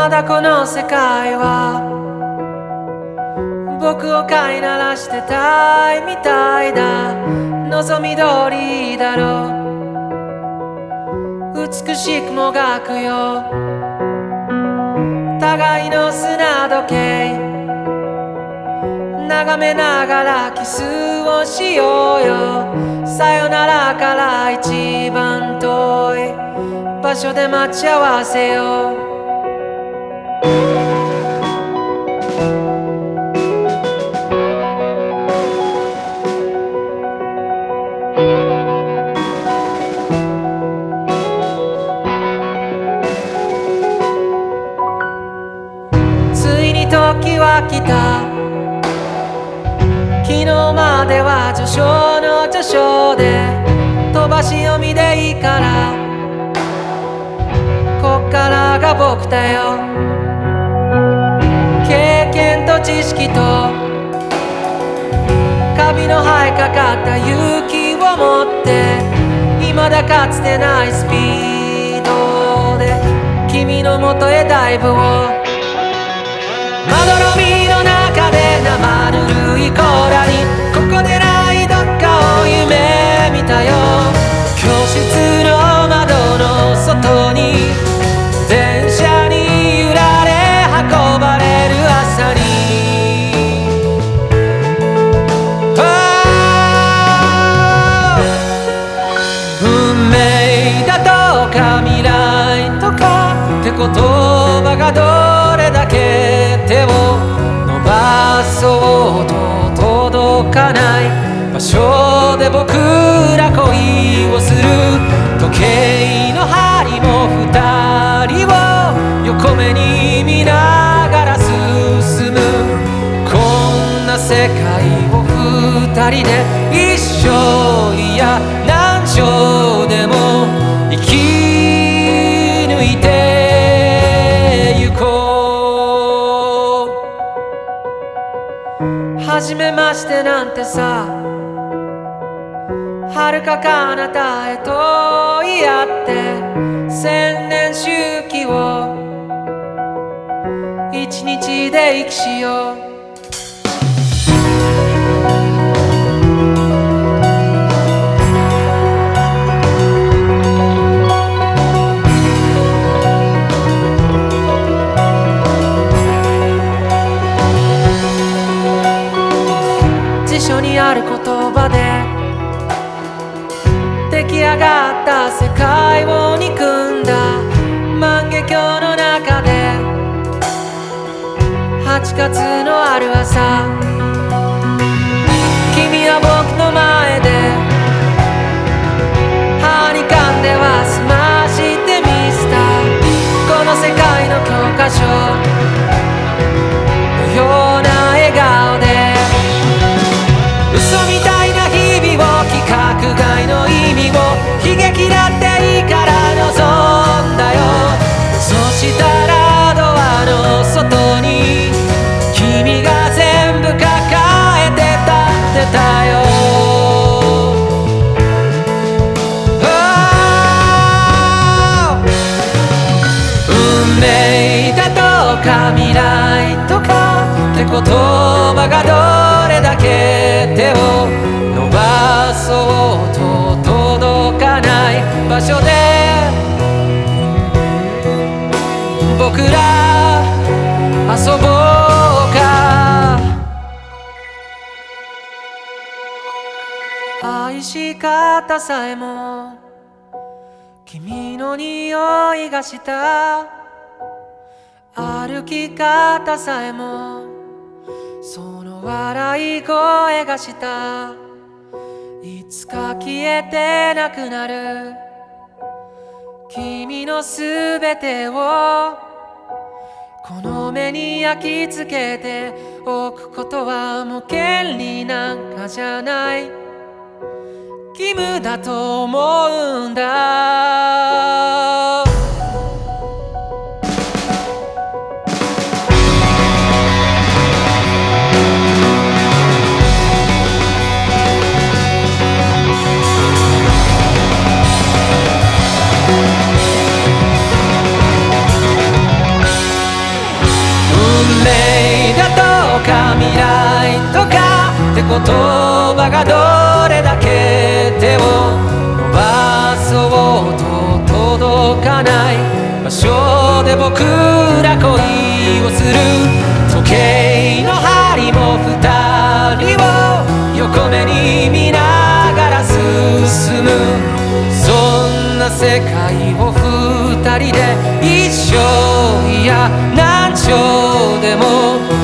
まだこの世界は僕を飼いならしてたいみたいだ。望み通りだろう、美しくもがくよ互いの砂時計、眺めながらキスをしようよ。さよならから一番遠い場所で待ち合わせよう。ついに時は来た。昨日までは序章の序章で飛ばし読みでいいから、こっからが僕だよ。経験と知識とカビの生えかかった勇気を持って、未だかつてないスピードで君の元へダイブを。まどろみの中で生ぬるい甲羅に、ここでないどっかを夢見たよ。教室の窓の外に電車に揺られ運ばれる朝に、運命だとか未来とかって言葉がどれだけ手を伸ばそうと届かない場所で僕ら恋をする。時計の針も二人を横目に見ながら進む。こんな世界を二人で一生、いや何生でも生き抜いてゆこう。初めましてなんてさ、遥か彼方へと言い合って千年周期を一日で生きしよう。辞書にある言葉で出来上がった世界を憎んだ万華鏡の中で、8月のある朝、君は僕の前で歯に噛んでは済ましてみせた。この世界の教科書のような笑顔で、嘘みたいな日々を規格外の意味を悲劇だっていいから望んだよ。そしたらドアの外に君が全部抱えて立ってたよ。運命だとか未来とかって言葉がどれだけ手を伸ばそうと届かない場所で僕ら遊ぼうか。愛し方さえも君の匂いがした。歩き方さえもその笑い声がした。いつか消えてなくなる君のすべてをこの目に焼き付けておくことはもう権利なんかじゃない。義務だと思うんだ。 葉がどれだけ手を伸ばそうと届かない場所で僕ら恋をする。時計の針も二人を横目に見ながら進む。そんな世界を二人で一生、いや何生でも